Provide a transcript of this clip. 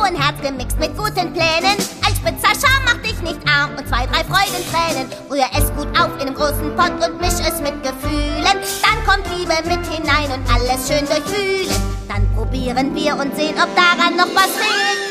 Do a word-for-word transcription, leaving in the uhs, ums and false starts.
ein Herz gemixt mit guten Plänen. Ein spitzer Charme macht dich nicht arm und zwei, drei Freudentränen. Rühr es gut auf in einem großen Pott und misch es mit Gefühlen. Dann kommt Liebe mit hinein und alles schön durchwühlen. Dann probieren wir und sehen, ob daran noch was fehlt.